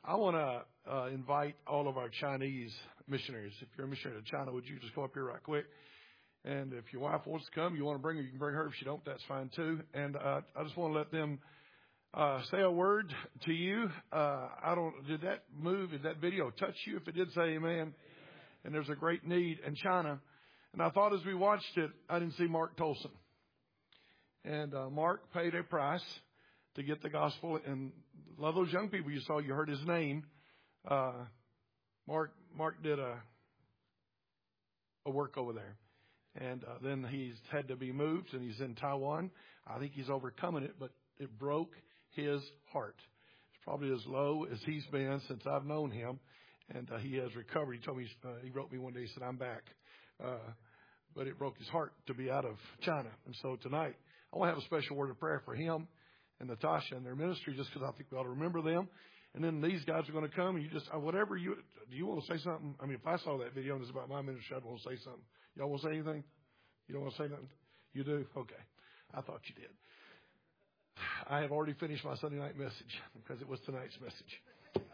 I want to invite all of our Chinese missionaries. If you're a missionary to China, would you just come up here right quick? And if your wife wants to come, you want to bring her, you can bring her. If she don't, that's fine too. And I just want to let them say a word to you. Did that move? Did that video touch you? If it did, say amen. And there's a great need in China. And I thought as we watched it, I didn't see Mark Tolson. And Mark paid a price to get the gospel. And a lot of those young people you saw, you heard his name. Mark did a work over there. And then he's had to be moved, and he's in Taiwan. I think he's overcoming it, but it broke his heart. It's probably as low as he's been since I've known him, and he has recovered. He told me, he wrote me one day, he said, I'm back. But it broke his heart to be out of China. And so tonight, I want to have a special word of prayer for him and Natasha and their ministry, just because I think we ought to remember them. And then these guys are going to come, and you just, whatever you, do you want to say something? I mean, if I saw that video and it's about my ministry, I'd want to say something. Y'all want to say anything? You don't want to say nothing? You do? Okay. I thought you did. I have already finished my Sunday night message because it was tonight's message.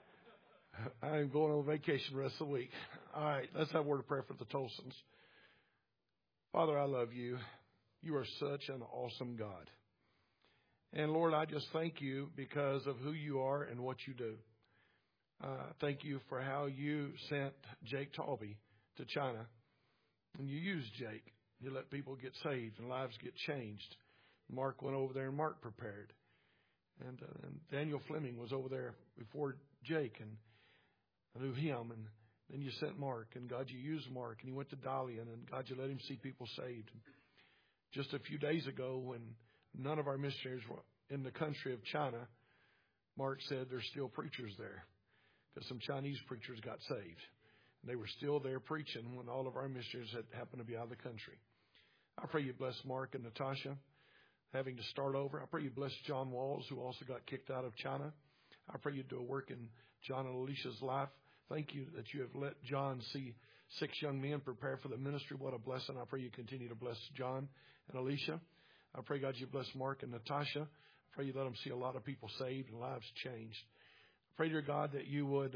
I am going on vacation the rest of the week. All right, let's have a word of prayer for the Tolsons. Father, I love you. You are such an awesome God. And Lord, I just thank you because of who you are and what you do. Thank you for how you sent Jake Talby to China. And you used Jake. You let people get saved and lives get changed. Mark went over there and Mark prepared. And Daniel Fleming was over there before Jake, and I knew him. And then you sent Mark, and God, you used Mark, and he went to Dalian, and God, you let him see people saved. Just a few days ago, when none of our missionaries were in the country of China, Mark said there's still preachers there because some Chinese preachers got saved. And they were still there preaching when all of our missionaries had happened to be out of the country. I pray you bless Mark and Natasha having to start over. I pray you bless John Walls, who also got kicked out of China. I pray you do a work in John and Alicia's life. Thank you that you have let John see 6 young men prepare for the ministry. What a blessing. I pray you continue to bless John and Alicia. I pray, God, you bless Mark and Natasha. I pray you let them see a lot of people saved and lives changed. I pray, dear God, that you would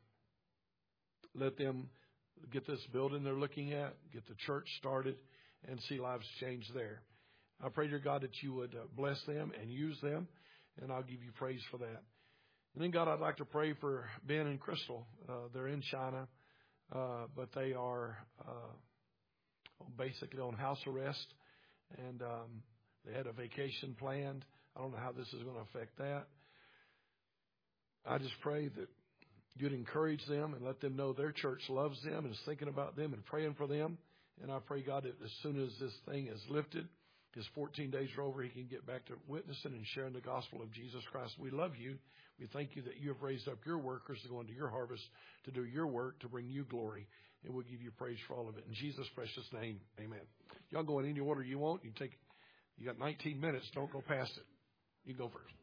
let them get this building they're looking at, get the church started, and see lives changed there. I pray, dear God, that you would bless them and use them, and I'll give you praise for that. And then, God, I'd like to pray for Ben and Crystal. They're in China, but they are basically on house arrest, and they had a vacation planned. I don't know how this is going to affect that. I just pray that you'd encourage them and let them know their church loves them and is thinking about them and praying for them. And I pray, God, that as soon as this thing is lifted, his 14 days are over, he can get back to witnessing and sharing the gospel of Jesus Christ. We love you. We thank you that you have raised up your workers to go into your harvest, to do your work, to bring you glory. And we'll give you praise for all of it. In Jesus' precious name, amen. Y'all go in any order you want. You got 19 minutes. Don't go past it. You go first.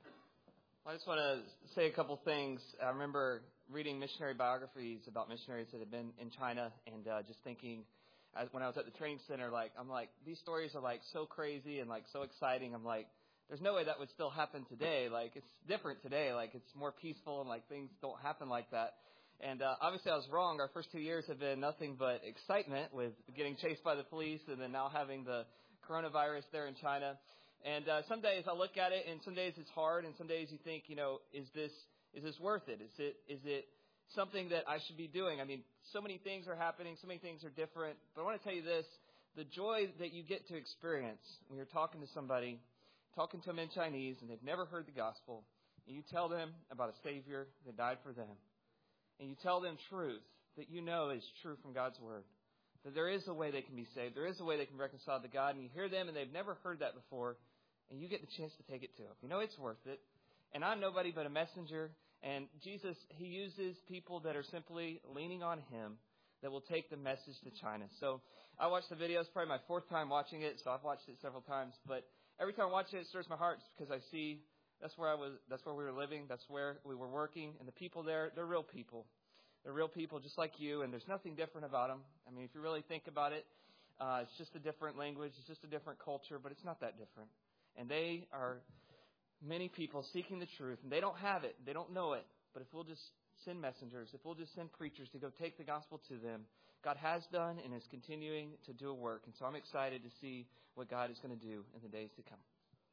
I just want to say a couple things. I remember reading missionary biographies about missionaries that have been in China, and just thinking, when I was at the training center, I'm like, these stories are so crazy and so exciting. I'm like, there's no way that would still happen today. It's different today. It's more peaceful and things don't happen like that. And obviously I was wrong. Our first 2 years have been nothing but excitement with getting chased by the police and then now having the coronavirus there in China. And some days I look at it, and some days it's hard, and some days you think, is this worth it? Is it something that I should be doing? I mean, so many things are happening, so many things are different. But I want to tell you this, the joy that you get to experience when you're talking to somebody, talking to them in Chinese, and they've never heard the gospel, and you tell them about a Savior that died for them, and you tell them truth that you know is true from God's Word, that there is a way they can be saved, there is a way they can reconcile to God, and you hear them and they've never heard that before, and you get the chance to take it to them. It's worth it. And I'm nobody but a messenger, and Jesus, he uses people that are simply leaning on him that will take the message to China. So I watched the video. It's probably my 4th time watching it, so I've watched it several times. But every time I watch it, it stirs my heart because I see that's where we were living, that's where we were working, and the people there, they're real people. They're real people just like you, and there's nothing different about them. I mean, if you really think about it, it's just a different language, it's just a different culture, but it's not that different. And they are many people seeking the truth, and they don't have it, they don't know it, But if we'll just send messengers, if we'll just send preachers to go take the gospel to them, God has done and is continuing to do a work. And so I'm excited to see what God is going to do in the days to come.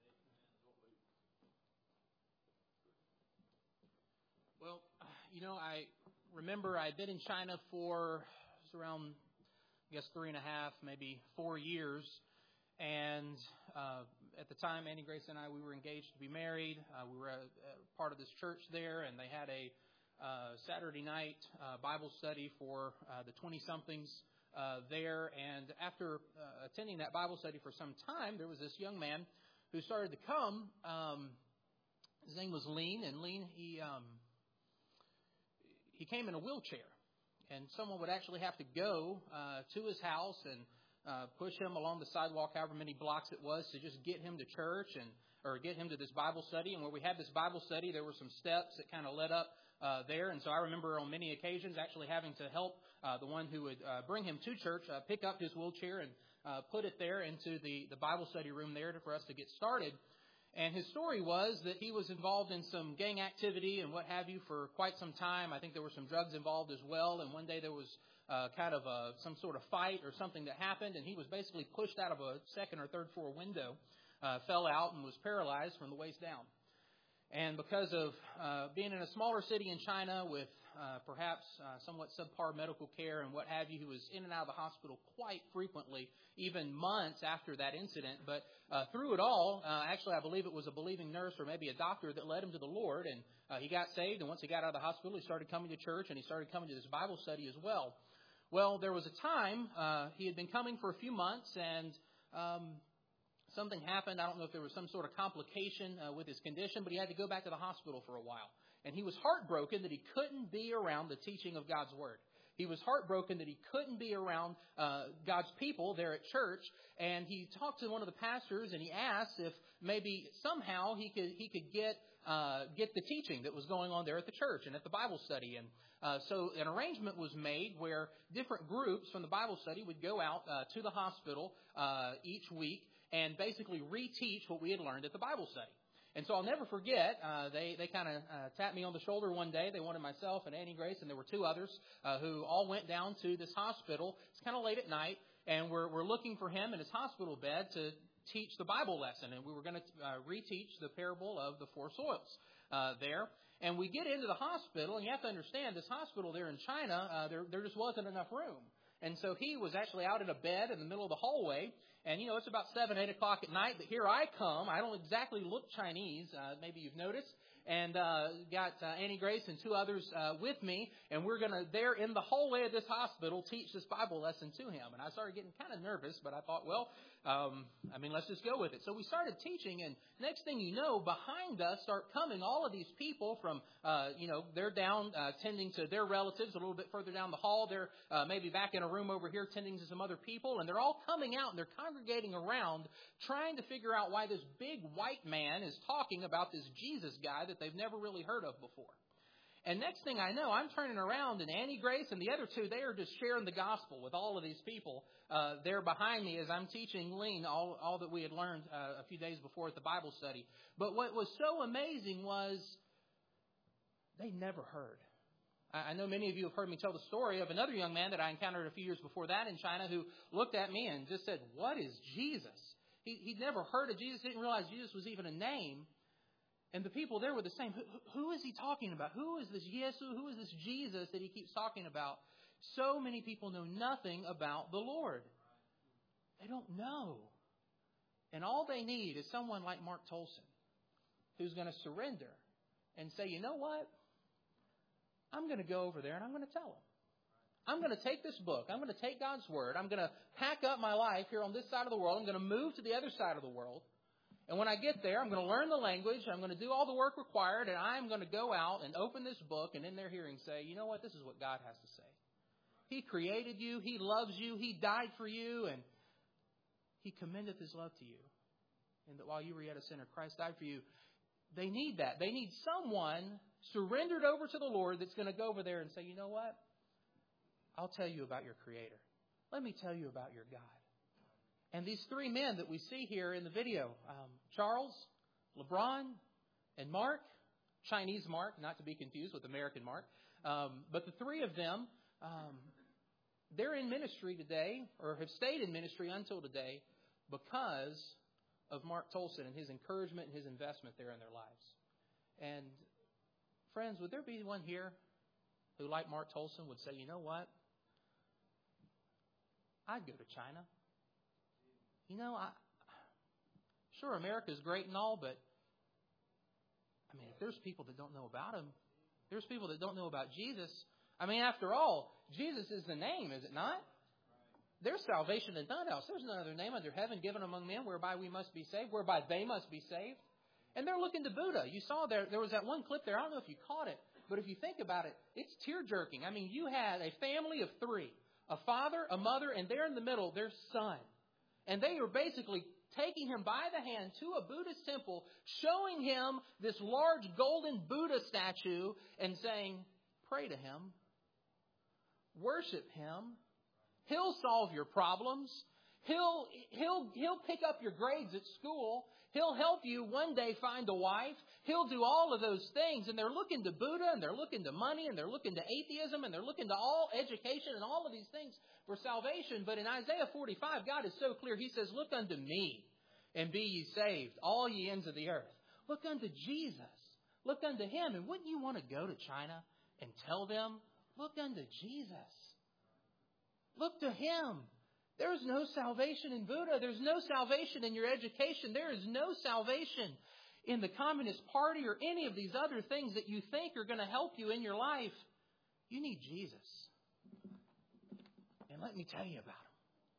Well, I remember I'd been in China for around, 3.5, maybe 4 years. And at the time, Annie Grace and I, we were engaged to be married. We were a part of this church there, and they had a Saturday night Bible study for the 20-somethings there. And after attending that Bible study for some time, there was this young man who started to come. His name was Lean, and Lean, he came in a wheelchair. And someone would actually have to go to his house and push him along the sidewalk, however many blocks it was, to just get him to church or get him to this Bible study. And where we had this Bible study, there were some steps that kind of led up there. And so I remember on many occasions actually having to help the one who would bring him to church pick up his wheelchair and put it there into the Bible study room there for us to get started. And his story was that he was involved in some gang activity and what have you for quite some time. I think there were some drugs involved as well. And one day there was some sort of fight or something that happened, and he was basically pushed out of a second or third floor window, fell out, and was paralyzed from the waist down. And because of being in a smaller city in China with perhaps somewhat subpar medical care and what have you, he was in and out of the hospital quite frequently, even months after that incident. But through it all, actually I believe it was a believing nurse or maybe a doctor that led him to the Lord, and he got saved. And once he got out of the hospital, he started coming to church, and he started coming to this Bible study as well. Well, there was a time he had been coming for a few months, and something happened. I don't know if there was some sort of complication with his condition, but he had to go back to the hospital for a while. And he was heartbroken that he couldn't be around the teaching of God's Word. He was heartbroken that he couldn't be around God's people there at church. And he talked to one of the pastors, and he asked if maybe somehow he could get the teaching that was going on there at the church and at the Bible study. And so an arrangement was made where different groups from the Bible study would go out to the hospital each week and basically reteach what we had learned at the Bible study. And so I'll never forget, they kind of tapped me on the shoulder one day. They wanted myself and Annie Grace, and there were two others who all went down to this hospital. It's kind of late at night, and we're looking for him in his hospital bed to teach the Bible lesson. And we were going to reteach the parable of the four soils there. And we get into the hospital, and you have to understand, this hospital there in China, there just wasn't enough room. And so he was actually out in a bed in the middle of the hallway. And, it's about 7, 8 o'clock at night. But here I come. I don't exactly look Chinese. Maybe you've noticed. And got Annie Grace and two others with me. And we're going to, there in the hallway of this hospital, teach this Bible lesson to him. And I started getting kind of nervous. But I thought, let's just go with it. So we started teaching. And next thing you know, behind us start coming all of these people from, they're down tending to their relatives a little bit further down the hall. They're maybe back in a room over here tending to some other people. And they're all coming out and they're congregating around trying to figure out why this big white man is talking about this Jesus guy that they've never really heard of before. And next thing I know, I'm turning around, and Annie Grace and the other two, they are just sharing the gospel with all of these people there behind me as I'm teaching Lean all that we had learned a few days before at the Bible study. But what was so amazing was they never heard. I know many of you have heard me tell the story of another young man that I encountered a few years before that in China who looked at me and just said, "What is Jesus?" He'd never heard of Jesus, didn't realize Jesus was even a name. And the people there were the same. Who is he talking about? Who is this Jesus? Who is this Jesus that he keeps talking about? So many people know nothing about the Lord. They don't know. And all they need is someone like Mark Tolson who's going to surrender and say, "You know what? I'm going to go over there and I'm going to tell them. I'm going to take this book. I'm going to take God's Word. I'm going to pack up my life here on this side of the world. I'm going to move to the other side of the world. And when I get there, I'm going to learn the language. I'm going to do all the work required. And I'm going to go out and open this book and in their hearing say, you know what? This is what God has to say. He created you. He loves you. He died for you. And He commendeth His love to you. And that while you were yet a sinner, Christ died for you. They need that. They need someone surrendered over to the Lord that's going to go over there and say, you know what? I'll tell you about your Creator. Let me tell you about your God. And these three men that we see here in the video, Charles, LeBron, and Mark, Chinese mark, not to be confused with American mark. But the three of them, they're in ministry today, or have stayed in ministry until today, because of Mark Tolson and his encouragement and his investment there in their lives. And friends, would there be one here who, like Mark Tolson, would say, you know what? I'd go to China. You know, sure, America's great and all, but I mean, if there's people that don't know about Him, there's people that don't know about Jesus. I mean, after all, Jesus is the name, is it not? There's salvation in none else. There's no other name under heaven given among men whereby we must be saved, whereby they must be saved. And they're looking to Buddha. You saw there was that one clip there. I don't know if you caught it, but if you think about it, it's tear-jerking. I mean, you had a family of three, a father, a mother, and there in the middle, their son. And they are basically taking him by the hand to a Buddhist temple, showing him this large golden Buddha statue and saying, pray to him, worship him. He'll solve your problems. He'll pick up your grades at school. He'll help you one day find a wife. He'll do all of those things. And they're looking to Buddha, and they're looking to money, and they're looking to atheism, and they're looking to all education and all of these things for salvation. But in Isaiah 45, God is so clear. He says, look unto me, and be ye saved, all ye ends of the earth. Look unto Jesus. Look unto Him. And wouldn't you want to go to China and tell them, look unto Jesus. Look to Him. There is no salvation in Buddha. There's no salvation in your education. There is no salvation in the Communist Party or any of these other things that you think are going to help you in your life. You need Jesus. And let me tell you about Him.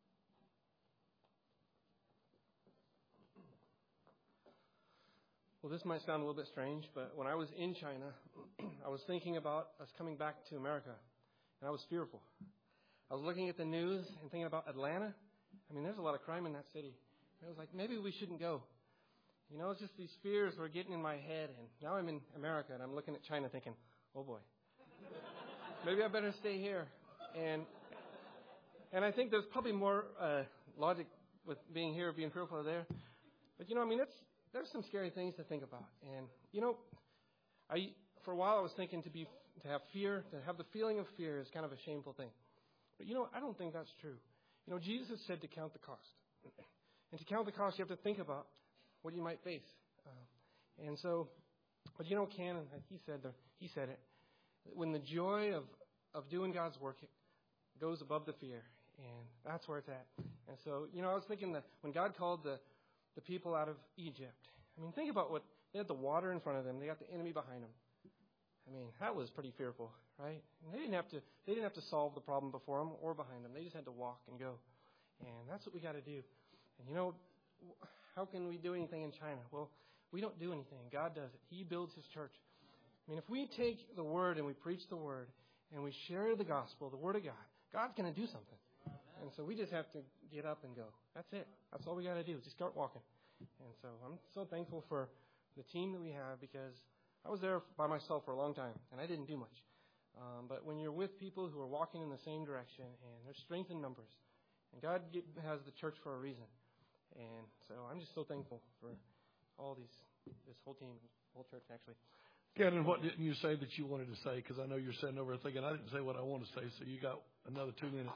Well, this might sound a little bit strange, but when I was in China, I was thinking about us coming back to America, and I was fearful. I was looking at the news and thinking about Atlanta. I mean, there's a lot of crime in that city. I was like, maybe we shouldn't go. You know, it's just these fears were getting in my head. And now I'm in America, and I'm looking at China thinking, oh, boy. Maybe I better stay here. And I think there's probably more logic with being here, being fearful there. But, you know, I mean, there's some scary things to think about. And, you know, for a while I was thinking to have fear, to have the feeling of fear is kind of a shameful thing. But, you know, I don't think that's true. You know, Jesus said to count the cost. And to count the cost, you have to think about what you might face. And so, but you know, Ken, he said it, when the joy of doing God's work goes above the fear, and that's where it's at. And so, you know, I was thinking that when God called the people out of Egypt, I mean, think about they had the water in front of them, they got the enemy behind them. I mean, that was pretty fearful, right? And they didn't have to solve the problem before them or behind them. They just had to walk and go. And that's what we got to do. And, you know, how can we do anything in China? Well, we don't do anything. God does it. He builds His church. I mean, if we take the Word and we preach the Word and we share the gospel, the Word of God, God's going to do something. And so we just have to get up and go. That's it. That's all we got to do. Just start walking. And so I'm so thankful for the team that we have, because I was there by myself for a long time, and I didn't do much. But when you're with people who are walking in the same direction, and there's strength in numbers, and God has the church for a reason. And so I'm just so thankful for this whole team, whole church, actually. Ken, what didn't you say that you wanted to say? Because I know you're sitting over thinking, I didn't say what I want to say, so you got another 2 minutes.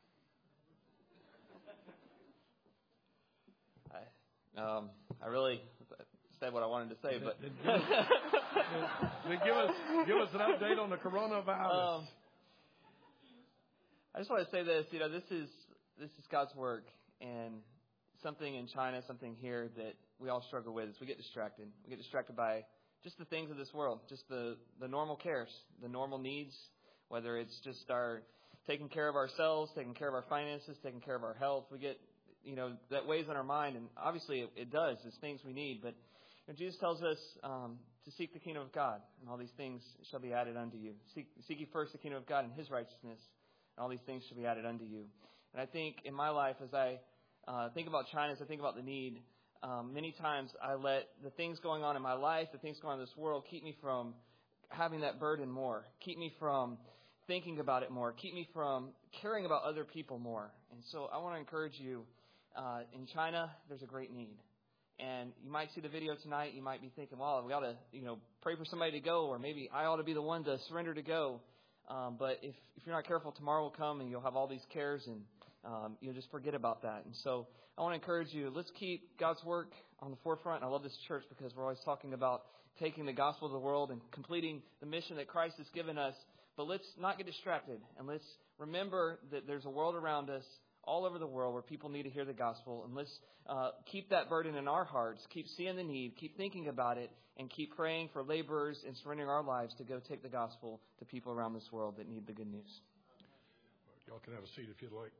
I really said what I wanted to say, but then give us an update on the coronavirus. I just want to say this. You know, this is God's work, and something in China, something here that we all struggle with is we get distracted. We get distracted by just the things of this world, just the normal cares, the normal needs, whether it's just our taking care of ourselves, taking care of our finances, taking care of our health. We get, you know, that weighs on our mind, and obviously it does. It's things we need, but you know, Jesus tells us to seek the kingdom of God, and all these things shall be added unto you. Seek ye first the kingdom of God and His righteousness, and all these things shall be added unto you. And I think in my life, as I think about China, as I think about the need, many times I let the things going on in my life, the things going on in this world, keep me from having that burden more, keep me from thinking about it more, keep me from caring about other people more. And so I want to encourage you, in China, there's a great need. And you might see the video tonight. You might be thinking, well, we ought to, pray for somebody to go, or maybe I ought to be the one to surrender to go. But if you're not careful, tomorrow will come and you'll have all these cares and you'll just forget about that. And so I want to encourage you, let's keep God's work on the forefront. And I love this church because we're always talking about taking the gospel to the world and completing the mission that Christ has given us. But let's not get distracted, and let's remember that there's a world around us, all over the world, where people need to hear the gospel. And let's keep that burden in our hearts, keep seeing the need, keep thinking about it, and keep praying for laborers and surrendering our lives to go take the gospel to people around this world that need the good news. Y'all can have a seat if you'd like.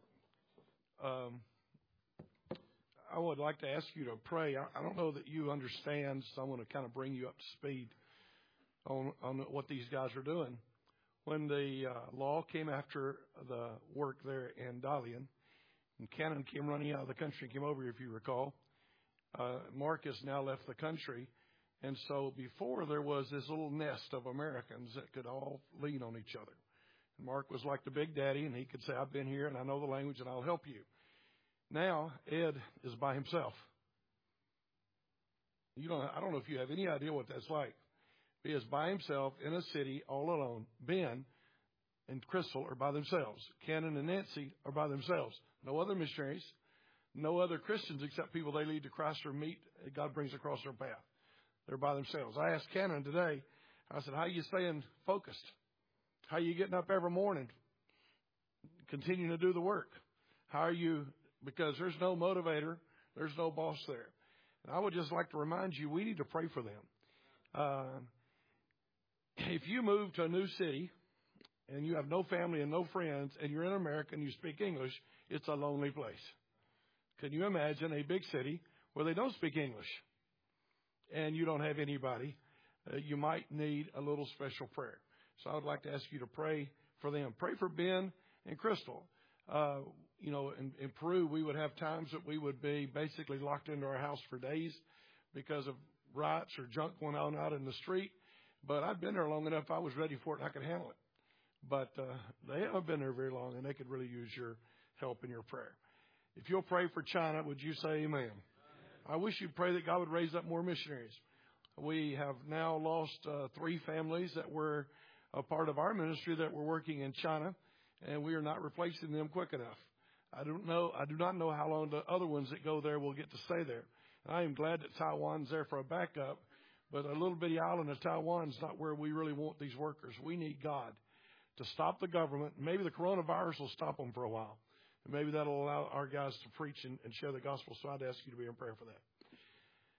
I would like to ask you to pray. I don't know that you understand, so I want to kind of bring you up to speed on what these guys are doing. When the law came after the work there in Dalian, and Cannon came running out of the country, came over, if you recall. Mark has now left the country. And so before there was this little nest of Americans that could all lean on each other. And Mark was like the big daddy, and he could say, I've been here, and I know the language, and I'll help you. Now, Ed is by himself. I don't know if you have any idea what that's like. He is by himself in a city all alone. Ben and Crystal are by themselves. Cannon and Nancy are by themselves. No other missionaries, no other Christians except people they lead to Christ or meet God brings across their path. They're by themselves. I asked Cannon today, I said, how are you staying focused? How are you getting up every morning, continuing to do the work? How are you, because there's no motivator, there's no boss there. And I would just like to remind you, we need to pray for them. If you move to a new city and you have no family and no friends and you're in America and you speak English, it's a lonely place. Can you imagine a big city where they don't speak English and you don't have anybody? You might need a little special prayer. So I would like to ask you to pray for them. Pray for Ben and Crystal. In Peru, we would have times that we would be basically locked into our house for days because of riots or junk going on out in the street. But I've been there long enough, I was ready for it and I could handle it. But they haven't been there very long, and they could really use your help in your prayer. If you'll pray for China, would you say amen? I wish you'd pray that God would raise up more missionaries. We have now lost 3 families that were a part of our ministry that were working in China, and we are not replacing them quick enough. I do not know how long the other ones that go there will get to stay there. I am glad that Taiwan's there for a backup, but a little bitty island of Taiwan is not where we really want these workers. We need God to stop the government. Maybe the coronavirus will stop them for a while. And maybe that'll allow our guys to preach and share the gospel. So I'd ask you to be in prayer for that.